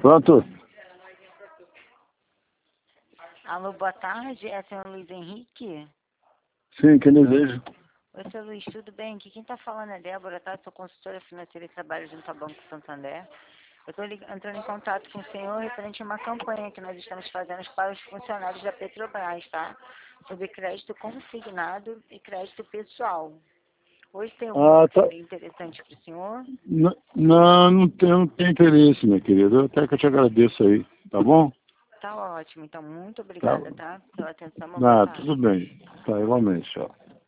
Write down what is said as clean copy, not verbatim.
Pronto? Alô, boa tarde. É o senhor Luiz Henrique? Sim, quem deseja? Oi, senhor Luiz, tudo bem? Aqui quem está falando é Débora, tá? Sou consultora financeira e trabalho junto ao Banco Santander. Eu estou entrando em contato com o senhor referente a uma campanha que nós estamos fazendo para os funcionários da Petrobras, tá? Sobre crédito consignado e crédito pessoal. Hoje tem alguma Tá. coisa interessante para o senhor? Não tenho interesse, minha querida. Até que eu te agradeço aí, tá bom? Tá ótimo. Então, muito Tá. obrigada, tá? Pela atenção, uma boa tarde. Tudo bem. Tá, igualmente, ó.